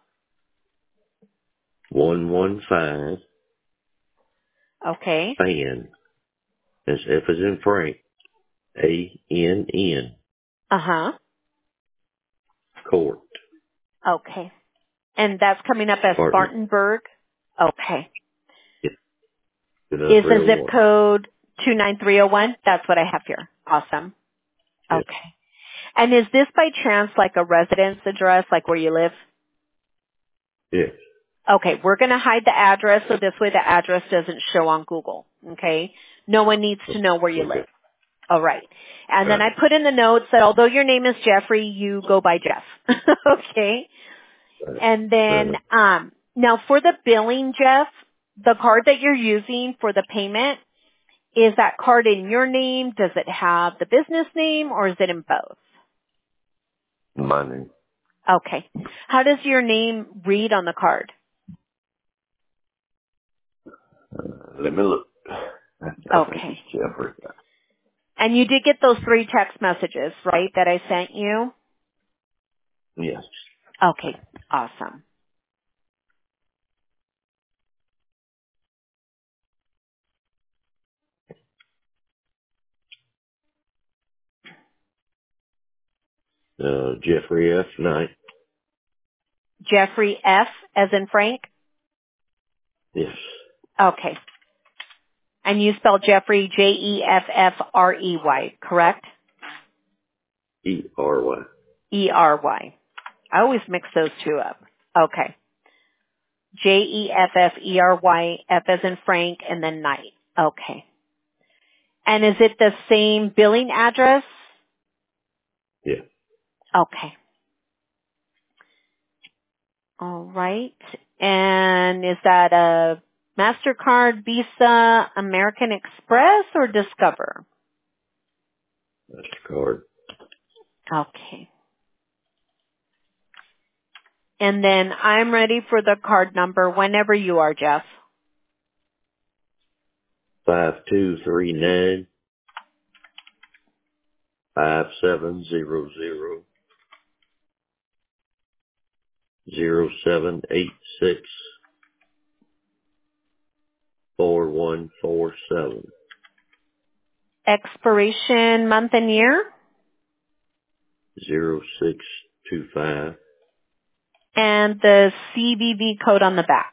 one one five Okay. Fan. That's F as in Frank. A N N. Uh-huh. Court. Okay. And that's coming up as Partner. Spartanburg? Okay. Yeah. Is the zip code two nine three zero one? That's what I have here. Awesome. Yes. Okay. And is this by chance like a residence address, like where you live? Yes. Okay, we're going to hide the address so this way the address doesn't show on Google. Okay? No one needs to know where you Okay. live. All right. And then I Right. put in the notes that although your name is Jeffrey, you go by Jeff. Okay? Right. And then, Right. um, now for the billing, Jeff, the card that you're using for the payment, is that card in your name? Does it have the business name or is it in both? My name. Okay. How does your name read on the card? Uh, let me look. I, I think Okay. it's Jeffrey. And you did get those three text messages, right, that I sent you? Yes. Okay. Awesome. Uh, Jeffrey F. Knight. Jeffrey F. as in Frank? Yes. Okay. And you spelled Jeffrey J E F F R E Y, correct? E R Y. E R Y. I always mix those two up. Okay. J E F F E R Y, F as in Frank, and then Knight. Okay. And is it the same billing address? Yeah. Okay. All right. And is that a MasterCard, Visa, American Express, or Discover? That's the card. Okay. And then I'm ready for the card number whenever you are, Jeff. Five two three nine five seven zero zero zero seven eight six four one four seven Expiration month and year, zero six two five and the C V V code on the back.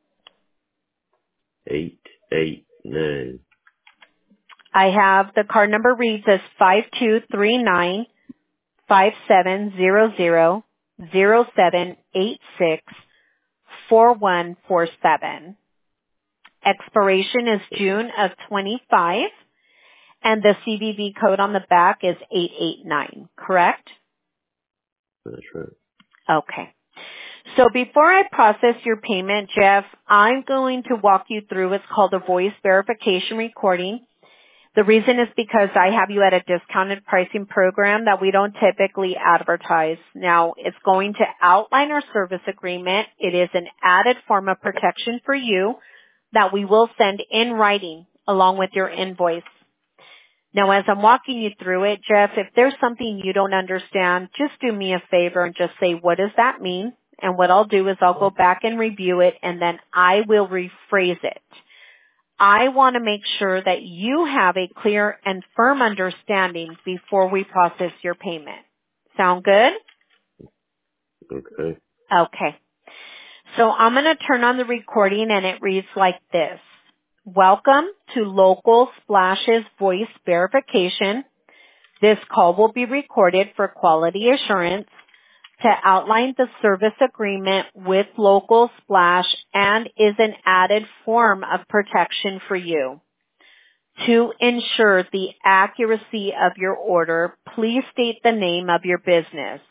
eight eight nine. I have the card number reads as five two three nine five seven zero zero zero seven eight six four one four seven. Expiration is June of twenty-five, and the C V V code on the back is eight eight nine, correct? That's right. Okay. So before I process your payment, Jeff, I'm going to walk you through what's called a voice verification recording. The reason is because I have you at a discounted pricing program that we don't typically advertise. Now, it's going to outline our service agreement. It is an added form of protection for you that we will send in writing along with your invoice. Now, as I'm walking you through it, Jeff, if there's something you don't understand, just do me a favor and just say, what does that mean? And what I'll do is I'll go back and review it, and then I will rephrase it. I want to make sure that you have a clear and firm understanding before we process your payment. Sound good? Okay. Okay. So I'm going to turn on the recording, and it reads like this. Welcome to Local Splash's voice verification. This call will be recorded for quality assurance to outline the service agreement with Local Splash and is an added form of protection for you. To ensure the accuracy of your order, please state the name of your business.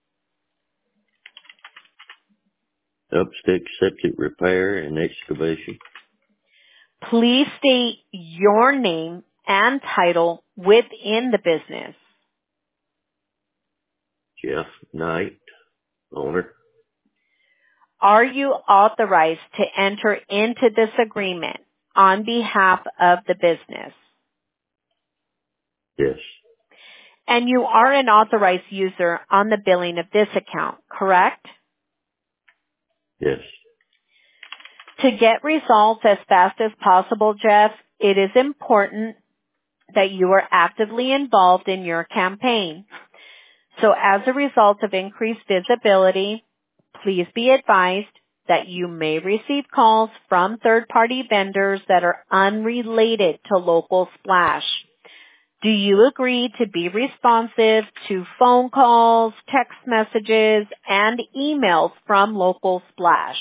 Upstick Septic Repair and Excavation. Please state your name and title within the business. Jeff Knight, owner. Are you authorized to enter into this agreement on behalf of the business? Yes. And you are an authorized user on the billing of this account, correct? Yes. To get results as fast as possible, Jeff, it is important that you are actively involved in your campaign. So as a result of increased visibility, please be advised that you may receive calls from third-party vendors that are unrelated to Local Splash. Do you agree to be responsive to phone calls, text messages, and emails from Local Splash?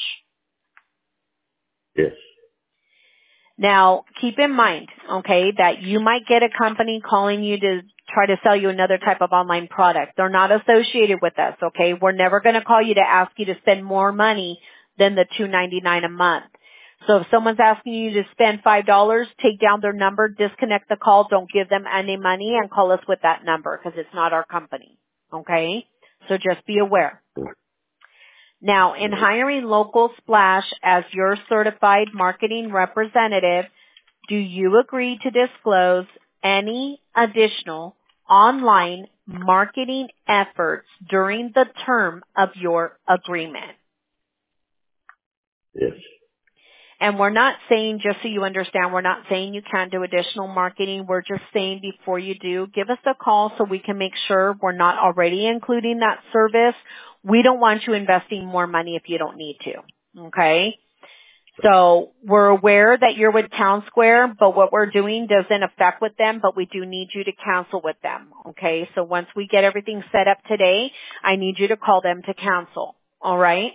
Yes. Now, keep in mind, okay, that you might get a company calling you to try to sell you another type of online product. They're not associated with us, okay? We're never going to call you to ask you to spend more money than the two ninety-nine a month. So if someone's asking you to spend five dollars, take down their number, disconnect the call, don't give them any money, and call us with that number because it's not our company, okay? So just be aware. Now, in hiring Local Splash as your certified marketing representative, do you agree to disclose any additional online marketing efforts during the term of your agreement? Yes. And we're not saying, just so you understand, we're not saying you can't do additional marketing. We're just saying before you do, give us a call so we can make sure we're not already including that service. We don't want you investing more money if you don't need to. Okay? So we're aware that you're with Town Square, but what we're doing doesn't affect with them, but we do need you to cancel with them. Okay? So once we get everything set up today, I need you to call them to cancel. All right?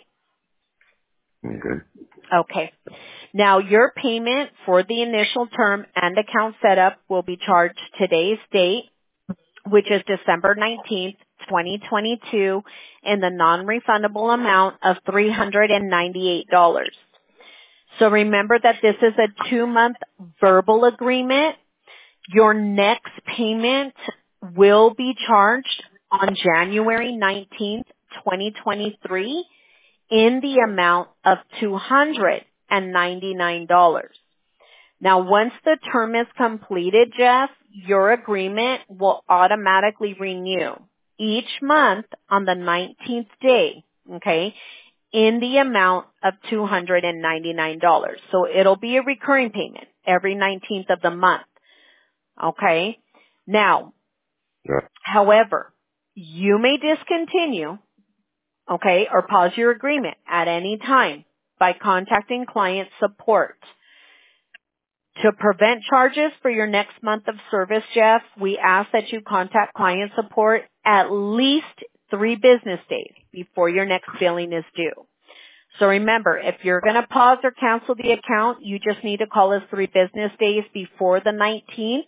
Okay. Okay. Now, your payment for the initial term and account setup will be charged today's date, which is December nineteenth, twenty twenty-two, in the non-refundable amount of three hundred ninety-eight dollars. So remember that this is a two-month verbal agreement. Your next payment will be charged on January nineteenth, twenty twenty-three, in the amount of two hundred ninety-nine dollars. Now, once the term is completed, Jeff, your agreement will automatically renew each month on the nineteenth day, okay, in the amount of two hundred ninety-nine dollars. So it'll be a recurring payment every nineteenth of the month, okay? Now, Yeah. however, you may discontinue, okay, or pause your agreement at any time by contacting client support. To prevent charges for your next month of service, Jeff, we ask that you contact client support at least three business days before your next billing is due. So remember, if you're going to pause or cancel the account, you just need to call us three business days before the nineteenth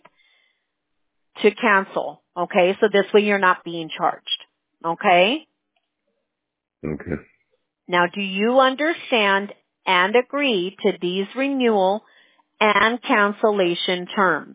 to cancel, okay? So this way you're not being charged, okay? Okay. Now, do you understand and agree to these renewal and cancellation terms?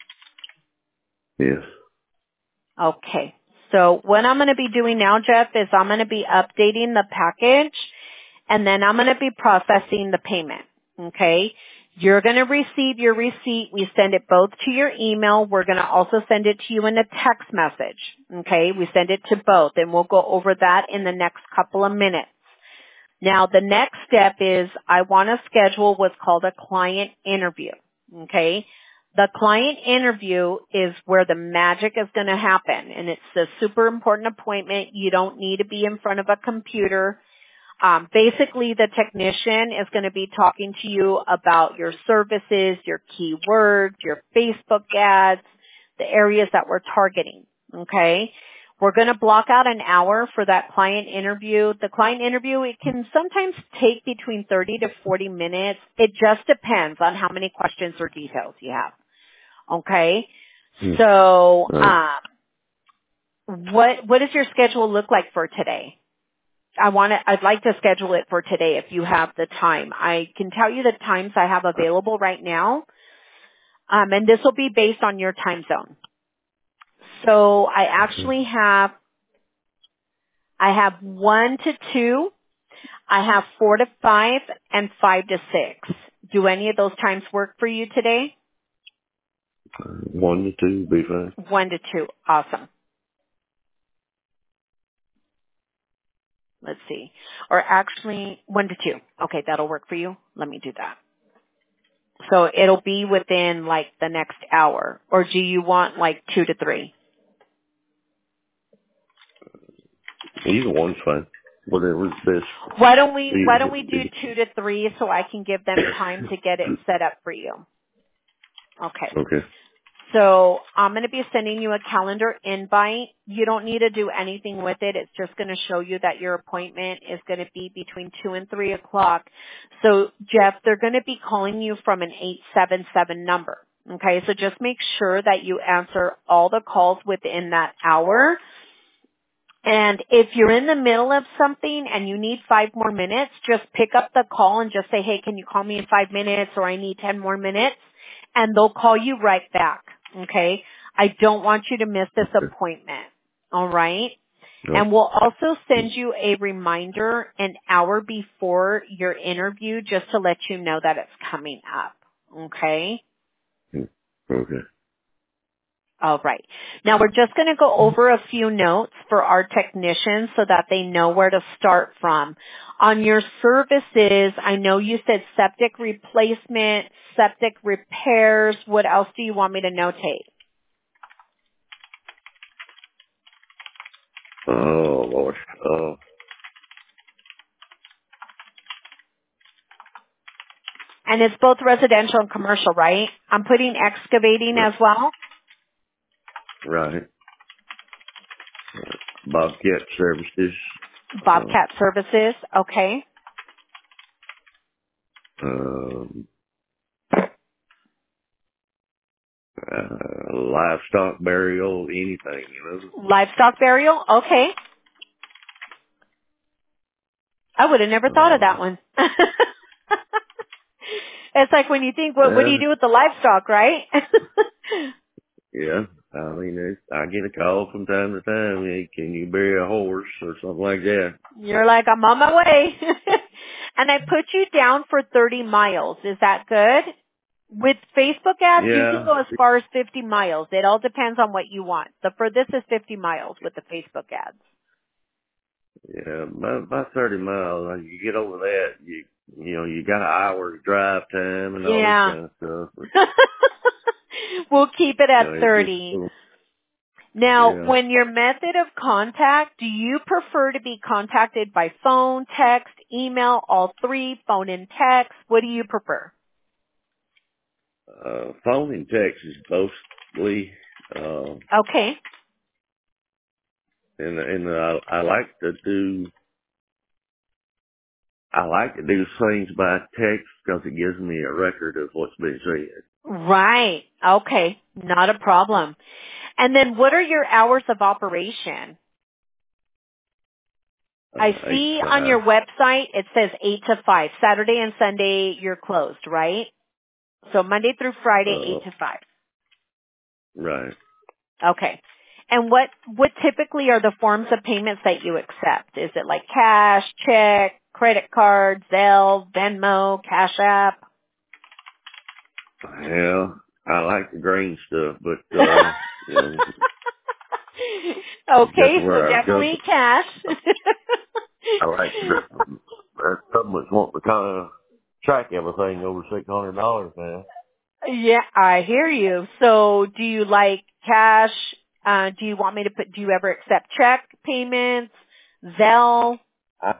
Yes. Okay. So what I'm going to be doing now, Jeff, is I'm going to be updating the package, and then I'm going to be processing the payment. Okay? You're going to receive your receipt. We send it both to your email. We're going to also send it to you in a text message. Okay? We send it to both, and we'll go over that in the next couple of minutes. Now, the next step is I want to schedule what's called a client interview. Okay? The client interview is where the magic is going to happen, and it's a super important appointment. You don't need to be in front of a computer. Um, basically, the technician is going to be talking to you about your services, your keywords, your Facebook ads, the areas that we're targeting. Okay? We're going to block out an hour for that client interview. The client interview, it can sometimes take between thirty to forty minutes. It just depends on how many questions or details you have. Okay? Hmm. So, Right. um, what, what does your schedule look like for today? I want to, I'd like to schedule it for today if you have the time. I can tell you the times I have available right now. Um, and this will be based on your time zone. So I actually have, I have one to two, I have four to five, and five to six. Do any of those times work for you today? One to two would be fine. One to two. Awesome. Let's see. Or actually, one to two. Okay, that'll work for you. Let me do that. So it'll be within like the next hour. Or do you want like two to three? Either one's fine. Whatever's best. Why don't we, why don't we do Either- two to three so I can give them time to get it set up for you? Okay. Okay. So I'm going to be sending you a calendar invite. You don't need to do anything with it. It's just going to show you that your appointment is going to be between two and three o'clock. So Jeff, they're going to be calling you from an eight seven seven number. Okay, so just make sure that you answer all the calls within that hour. And if you're in the middle of something and you need five more minutes, just pick up the call and just say, hey, can you call me in five minutes or I need ten more minutes? And they'll call you right back. Okay? I don't want you to miss this appointment. All right? No. And we'll also send you a reminder an hour before your interview just to let you know that it's coming up. Okay? Okay. All right. Now we're just going to go over a few notes for our technicians so that they know where to start from. On your services, I know you said septic replacement, septic repairs. What else do you want me to notate? Oh, Lord. Uh, And it's both residential and commercial, right? I'm putting excavating as well. right. Bobcat Services. Uh, Bobcat services. Okay. um, uh, livestock burial, anything, you Livestock burial. Okay. I would have never know. thought of that Uh, one. It's like when you think, what, what do you well, do with the livestock, right? yeah. I mean, it's, I get a call from time to time. Hey, can you bury a horse or something like that? You're like, I'm on my way. And I put you down for thirty miles. Is that good? With Facebook ads, you can Yeah. go as far as fifty miles. It all depends on what you want. The furthest is fifty miles with the Facebook ads. Yeah. About, about thirty miles. Like, you get over that, you, you know, you got an hour drive time and all this Yeah. kind of stuff. But, We'll keep it you at know, it gets, thirty. Now, yeah. when your method of contact, do you prefer to be contacted by phone, text, email, all three, phone and text? What do you prefer? Uh, phone and text is mostly, uh, Okay. and, and I, I like to do, I like to do things by text because it gives me a record of what's been said. Right. Okay. Not a problem. And then what are your hours of operation? I Uh, eight see to on five. your website it says eight to five. Saturday and Sunday you're closed, right? So Monday through Friday, Uh, eight to five. right. Okay. And what, what typically are the forms of payments that you accept? Is it like cash, check, credit card, Zelle, Venmo, Cash App? Yeah, I like the green stuff, but uh, you know, Okay, just so where I go, definitely cash. I like the, there's some that want to kind of track everything over six hundred dollars now. Yeah, I hear you. So do you like cash? Uh, do you want me to put, do you ever accept check payments, Zelle?